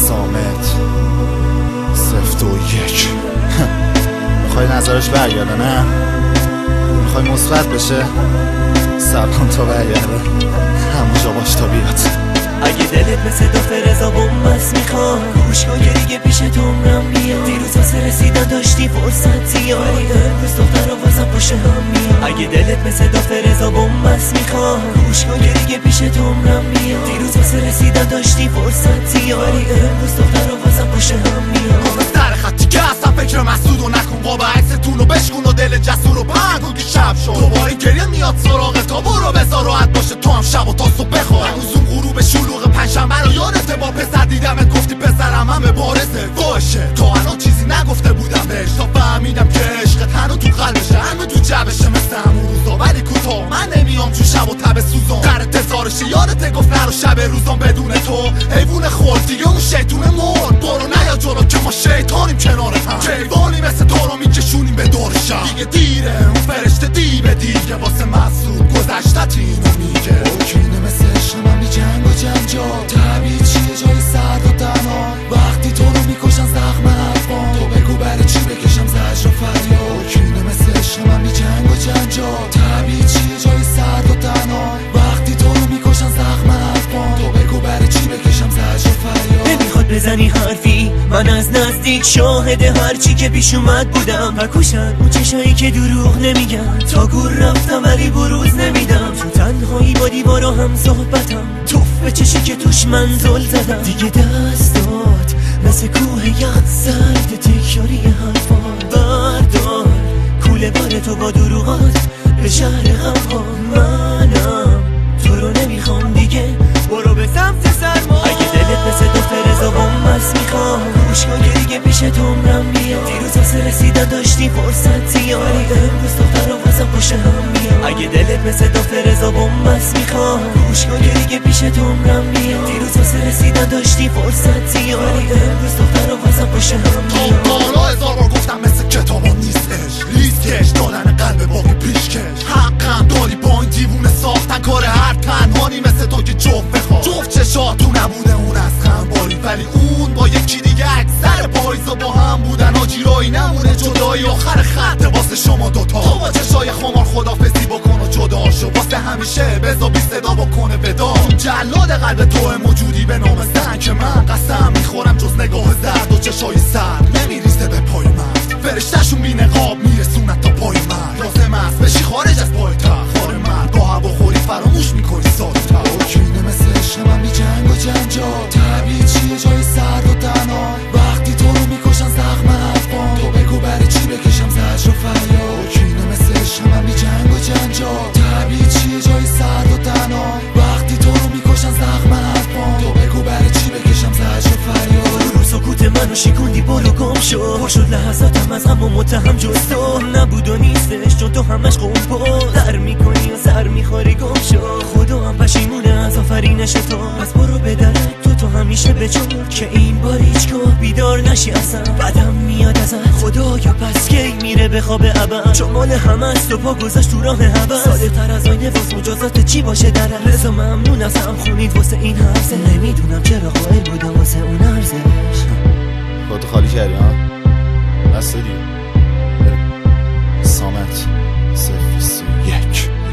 سامت 021 میخوای نظرش برگرده نه؟ میخوای مثبت بشه؟ سرکن تا برگرده همونجا باش تا بیاد. اگه دلت مثل دو فرزا بومبست میخوام گوش کن که دیگه پیش تو عمرم میاد. دیروز واسه رسیدن داشتی فرصتی ولی امروز دختر رو واسه پشت هم میاد. اگه دلت مثل دو فرزا بومبست میخوام گوش کن که دیگه پیش تو عمرم میاد. دیروز واسه رسیدن داشتی فرصتی ولی امروز دختر رو واسه پشت هم میاد. سر خطی که اصلا فکر مسعود و نکن بابا عکستون رو بشکن و دل جسور رو پنگون که شب شد دوباره گریه میاد سراغت تا برو بذار راحت باشه تو هم شب و تا صبح بخواه. هنوز اون غروب شلوغ پنجشنبه رو یادته با پسر دیدمت گفتی پسرم همه بارزه باشه تا الان چیزی نگفته بودم بهش تا فهمیدم که عشقت هنو تو قلبشه همه تو جبشه مثل همون روزا ولی کوتاه من نمیام تو شب و تب سوزان در انتظارشه یادته گفت نرو شب روزان بدون تو حیوون خورد دیگه اون شیطون مرد برو نیا جلو که ما شیطانیم کنارت هم کیوانی مثل تو رو میکشونیم به دور شب دیگه دیره اون فرشته دیبه دیگه واسه مسعود گذشتت اینو میگه اوکینه مثل عشق من بی جنگ و جنجال طبیعی چیه جای سرد و تنها وقتی تو رو میکشن زخم افغان تو بگو برای چی بکشم زجر و فریاد اوکینه مثل عشق من بی جنگ و جنجال طبیعی چیه جای سرد و تنها وقتی تو رو میکشن زخم افغان تو بگو برای چی بکشم زجر و فریاد نمیخواد بزنی حرفی من از نزدیک شاهد هرچی که پیش اومد بودم و کوشن اون چشایی که دروغ نمیگن تا گور رفتم ولی بروز نمیدم تو تنهایی با دیوارا هم صحبتم توف به چشی که توش منزل زدم دیگه دستات مثل کوه یخ سرد تکراری حرفات بردار کوله بار تو با دروغات به شهر غمها منم تو رو نمیخوام دیگه برو به سمت سرما اگه دلت مثل دو فرزا بومبست میخوام گوش کن که دیگه پیش تو عمرم میاد دیروز واسه رسیدن داشتی فرصتی ولی امروز دختر رو واسه پشت هم میاد اگه دلت مثل دو فرزا بومبست میخوام گوش کن که دیگه پیش تو عمرم میاد دیروز واسه رسیدن داشتی فرصتی ولی امروز دختر رو واسه پشت هم میاد تا بالا هزار بار گفتم مثل کتابا نیستش ریسکش دادن قلب باقی پیشکش حقم داری با این دیوونه ساختن کار هر تنهانی مثل تو که جفت بخواه جفت چشات تو نبوده اون از خنباری ولی اون با یکی دیگه اکثر پاییزا با هم بودن آجیرایی نمونه جدایی آخر خط واسه شما دوتا تو با چشای خمار خدافزی بکن و جدا شو واسه همیشه بزا بی صدا بکنه ودا جلاد قلب تو موجودی به نام زن که من قسم میخورم جز نگاه زرد و چشای سرد نمیریزه به پای من فرشتشون بی نقاب میرسونت تا پای من لازم است بشی خارج از پایتخت خار من با هوا خوری فراموش میکنی سادتا اوکینه مثل عشق من بی جنگ و جنجال طبیعی چیه جای سرد و تنها وقتی تو رو میکشن زخم افغان تو بگو برای چی بکشم زجر و فریاد اوکینه مثل عشق من بی جنگ و جنجال طبیعی چیه جای سرد و تنها وقتی تو رو میکشن زخم افغان تو بگو برای چی بکشم زجر و فریاد رو سکوت منو شکوندی برو گم شو پر شد لحظاتم از غم و متهم جز تو نبود و نیستش چون تو همش قنبل در میکنی و سر میخوری گم شو خدا هم پشیمونه از آفرینش تو پس برو به درک تو همیشه بچور که این بار هیچگاه بیدار نشی اصلا بدم میاد ازت خدایا پس کی میره به خواب ابد چون مال همه است و پا گذاشت تو راه هوس ساده تر از آینه واس مجازات چی باشه در رضا ممنون از هم خونید واسه این حرفه نمیدونم چرا قائل بودم واسه اون ارزش خودتو خالی کردی ها؟ بسته دیگه سامت 021